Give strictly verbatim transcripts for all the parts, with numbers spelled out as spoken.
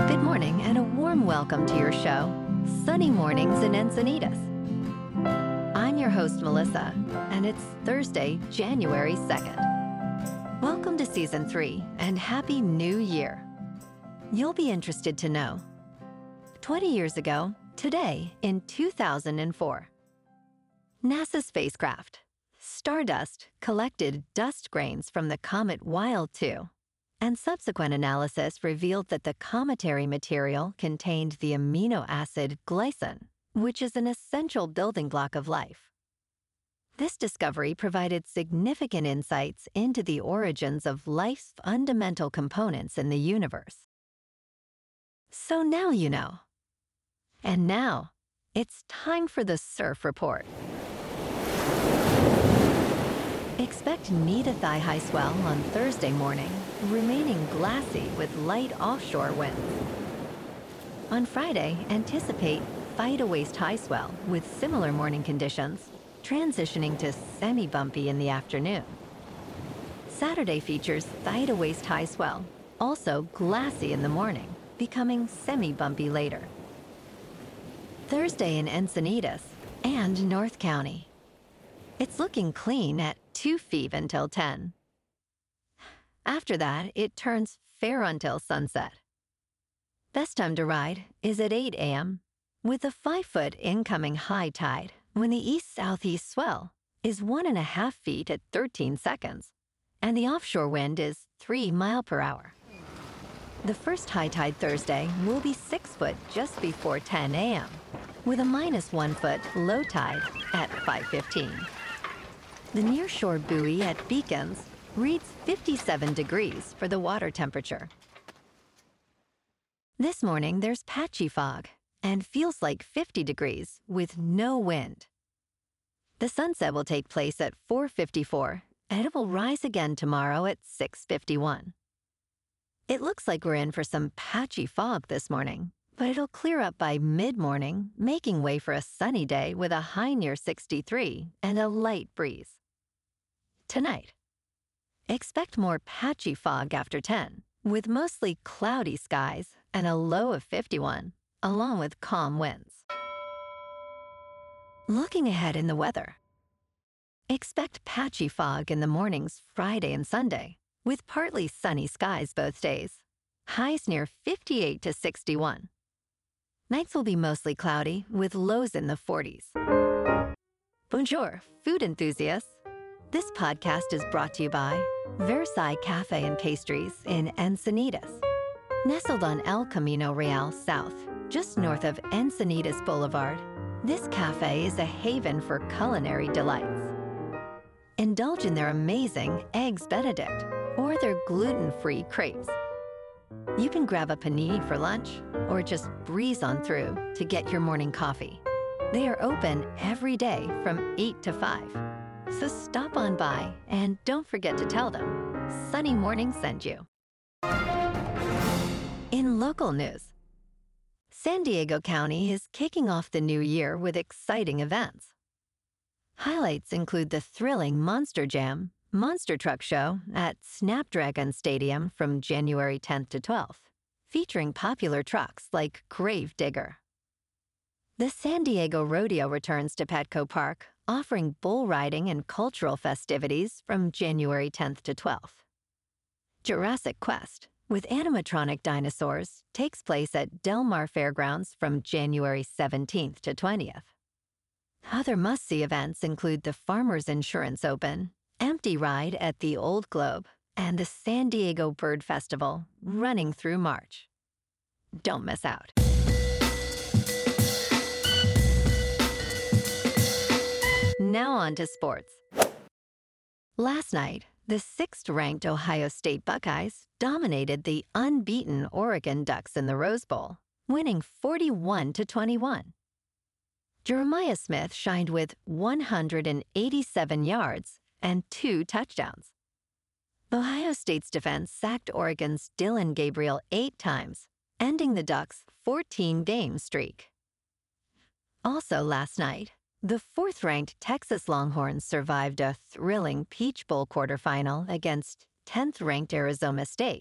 Good morning and a warm welcome to your show, Sunny Mornings in Encinitas. I'm your host, Melissa, and it's Thursday, January second. Welcome to Season three and Happy New Year. You'll be interested to know, twenty years ago, today in two thousand four, NASA spacecraft, Stardust, collected dust grains from the comet Wild two, and subsequent analysis revealed that the cometary material contained the amino acid glycine, which is an essential building block of life. This discovery provided significant insights into the origins of life's fundamental components in the universe. So now you know. And now, it's time for the Surf Report. Expect knee-to-thigh high swell on Thursday morning, remaining glassy with light offshore winds. On Friday, anticipate thigh-to-waist high swell with similar morning conditions, transitioning to semi-bumpy in the afternoon. Saturday features thigh-to-waist high swell, also glassy in the morning, becoming semi-bumpy later. Thursday in Encinitas and North County. It's looking clean at two feet until ten. After that, it turns fair until sunset. Best time to ride is at eight a.m. with a five-foot incoming high tide when the east-southeast swell is one and a half feet at thirteen seconds, and the offshore wind is three mile per hour. The first high tide Thursday will be six foot just before ten a.m. with a minus one foot low tide at five fifteen. The nearshore buoy at Beacons reads fifty-seven degrees for the water temperature. This morning there's patchy fog and feels like fifty degrees with no wind. The sunset will take place at four fifty-four and it will rise again tomorrow at six fifty-one. It looks like we're in for some patchy fog this morning, but it'll clear up by mid-morning, making way for a sunny day with a high near sixty-three and a light breeze. Tonight, expect more patchy fog after ten, with mostly cloudy skies and a low of fifty-one, along with calm winds. Looking ahead in the weather, expect patchy fog in the mornings Friday and Sunday, with partly sunny skies both days. Highs near fifty-eight to sixty-one. Nights will be mostly cloudy with lows in the forties. Bonjour, food enthusiasts. This podcast is brought to you by Versailles Cafe and Pastries in Encinitas. Nestled on El Camino Real South, just north of Encinitas Boulevard, this cafe is a haven for culinary delights. Indulge in their amazing Eggs Benedict or their gluten-free crepes. You can grab a panini for lunch or just breeze on through to get your morning coffee. They are open every day from eight to five. So stop on by and don't forget to tell them Sunny Morning sent you. In local news, San Diego County is kicking off the new year with exciting events. Highlights include the thrilling Monster Jam Monster Truck Show at Snapdragon Stadium from January tenth to twelfth, featuring popular trucks like Grave Digger. The San Diego Rodeo returns to Petco Park, offering bull riding and cultural festivities from January tenth to twelfth. Jurassic Quest, with animatronic dinosaurs, takes place at Del Mar Fairgrounds from January seventeenth to twentieth. Other must-see events include the Farmers Insurance Open, Empty Ride at the Old Globe, and the San Diego Bird Festival, running through March. Don't miss out. Now on to sports. Last night, the sixth-ranked Ohio State Buckeyes dominated the unbeaten Oregon Ducks in the Rose Bowl, winning forty-one to twenty-one. Jeremiah Smith shined with one hundred eighty-seven yards and two touchdowns. Ohio State's defense sacked Oregon's Dylan Gabriel eight times, ending the Ducks' fourteen-game streak. Also last night, the fourth-ranked Texas Longhorns survived a thrilling Peach Bowl quarterfinal against tenth-ranked Arizona State,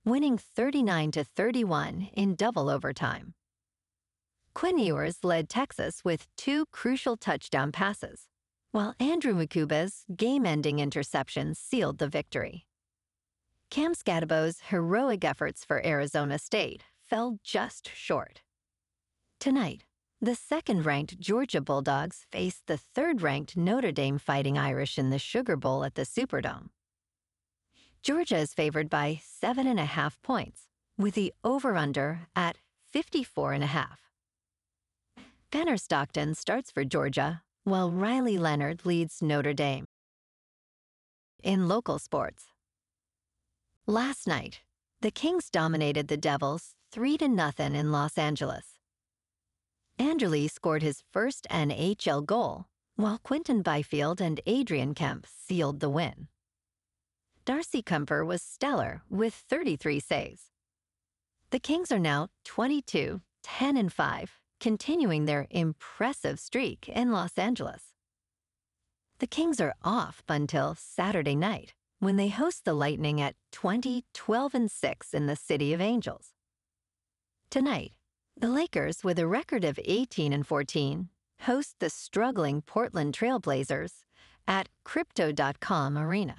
winning thirty-nine to thirty-one in double overtime. Quinn Ewers led Texas with two crucial touchdown passes, while Andrew Mukuba's game-ending interception sealed the victory. Cam Scadabo's heroic efforts for Arizona State fell just short. Tonight, the second-ranked Georgia Bulldogs face the third-ranked Notre Dame Fighting Irish in the Sugar Bowl at the Superdome. Georgia is favored by seven and a half points, with the over-under at fifty-four and a half. Banner Stockton starts for Georgia, while Riley Leonard leads Notre Dame. In local sports, last night, the Kings dominated the Devils three to nothing in Los Angeles. Anderle scored his first N H L goal, while Quinton Byfield and Adrian Kemp sealed the win. Darcy Kuemper was stellar with thirty-three saves. The Kings are now twenty-two, ten, and five, continuing their impressive streak in Los Angeles. The Kings are off until Saturday night, when they host the Lightning at twenty, twelve, and six in the City of Angels. Tonight, the Lakers, with a record of eighteen and fourteen, host the struggling Portland Trail Blazers at Crypto dot com Arena.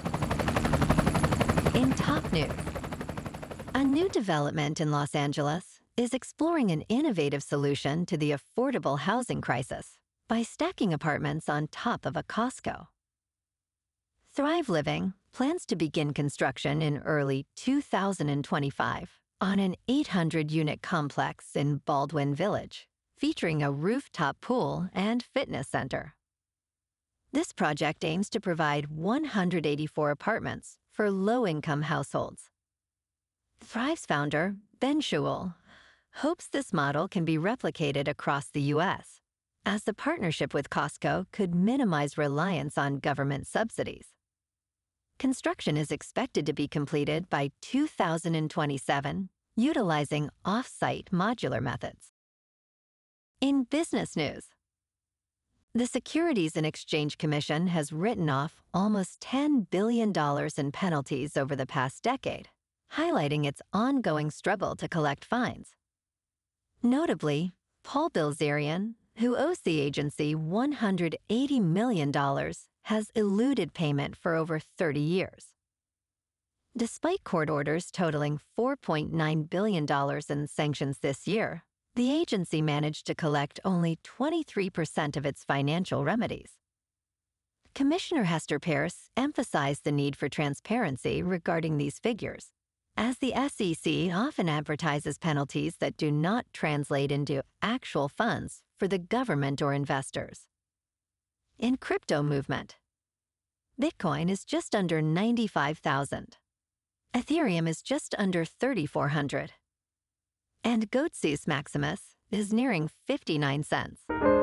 In top news, a new development in Los Angeles is exploring an innovative solution to the affordable housing crisis by stacking apartments on top of a Costco. Thrive Living plans to begin construction in early two thousand twenty-five on an eight hundred unit complex in Baldwin Village, featuring a rooftop pool and fitness center. This project aims to provide one hundred eighty-four apartments for low-income households. Thrive's founder, Ben Schewel, hopes this model can be replicated across the U S, as the partnership with Costco could minimize reliance on government subsidies. Construction is expected to be completed by two thousand twenty-seven, utilizing off-site modular methods. In business news, the Securities and Exchange Commission has written off almost ten billion dollars in penalties over the past decade, highlighting its ongoing struggle to collect fines. Notably, Paul Bilzerian, who owes the agency one hundred eighty million dollars, has eluded payment for over thirty years. Despite court orders totaling four point nine billion dollars in sanctions this year, the agency managed to collect only twenty-three percent of its financial remedies. Commissioner Hester Peirce emphasized the need for transparency regarding these figures, as the S E C often advertises penalties that do not translate into actual funds for the government or investors. In crypto movement, Bitcoin is just under ninety-five thousand. Ethereum is just under thirty-four hundred. And Goatseus Maximus is nearing fifty-nine cents.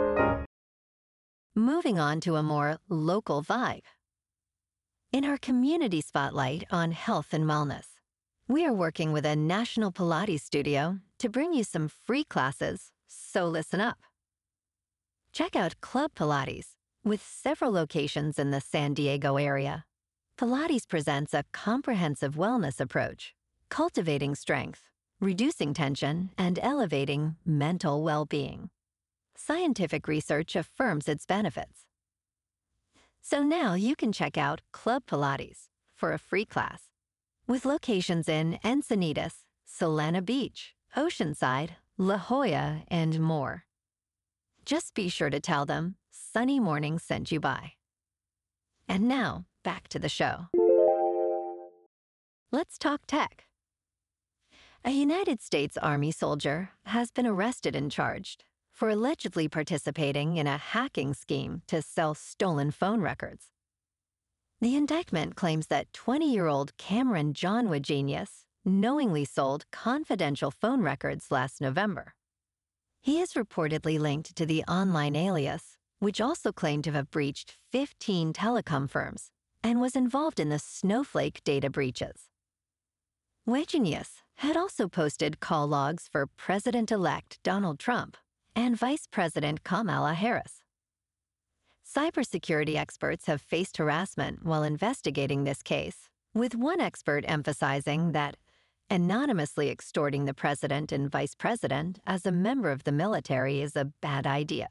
Moving on to a more local vibe. In our community spotlight on health and wellness, we are working with a national Pilates studio to bring you some free classes, so listen up. Check out Club Pilates, with several locations in the San Diego area. Pilates presents a comprehensive wellness approach, cultivating strength, reducing tension, and elevating mental well-being. Scientific research affirms its benefits. So now you can check out Club Pilates for a free class, with locations in Encinitas, Solana Beach, Oceanside, La Jolla, and more. Just be sure to tell them Sunny Morning sent you by. And now, back to the show. Let's talk tech. A United States Army soldier has been arrested and charged for allegedly participating in a hacking scheme to sell stolen phone records. The indictment claims that twenty-year-old Cameron John Wagenius knowingly sold confidential phone records last November. He is reportedly linked to the online alias, which also claimed to have breached fifteen telecom firms and was involved in the Snowflake data breaches. Wagenius had also posted call logs for President-elect Donald Trump and Vice President Kamala Harris. Cybersecurity experts have faced harassment while investigating this case, with one expert emphasizing that Anonymously extorting the president and vice president as a member of the military is a bad idea.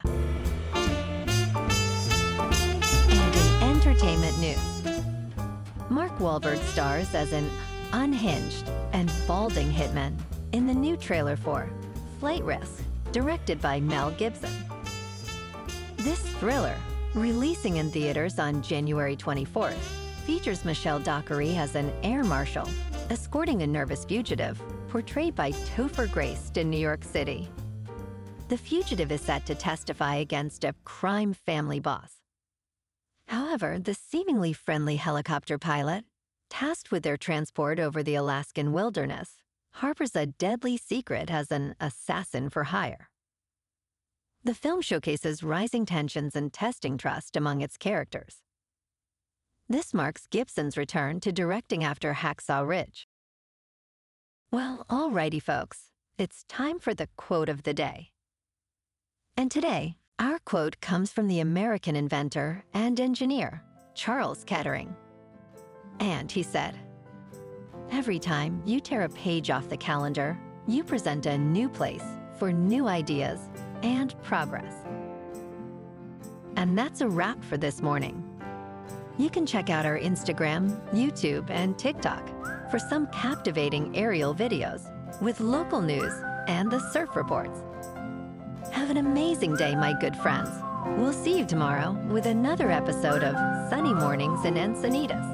And in entertainment news, Mark Wahlberg stars as an unhinged and balding hitman in the new trailer for Flight Risk, directed by Mel Gibson. This thriller, releasing in theaters on January twenty-fourth, features Michelle Dockery as an air marshal escorting a nervous fugitive, portrayed by Topher Grace in New York City. The fugitive is set to testify against a crime family boss. However, the seemingly friendly helicopter pilot, tasked with their transport over the Alaskan wilderness, harbors a deadly secret as an assassin for hire. The film showcases rising tensions and testing trust among its characters. This marks Gibson's return to directing after Hacksaw Ridge. Well, alrighty, folks, it's time for the quote of the day. And today, our quote comes from the American inventor and engineer, Charles Kettering. And he said, "Every time you tear a page off the calendar, you present a new place for new ideas and progress." And that's a wrap for this morning. You can check out our Instagram, YouTube, and TikTok for some captivating aerial videos with local news and the surf reports. Have an amazing day, my good friends. We'll see you tomorrow with another episode of Sunny Mornings in Encinitas.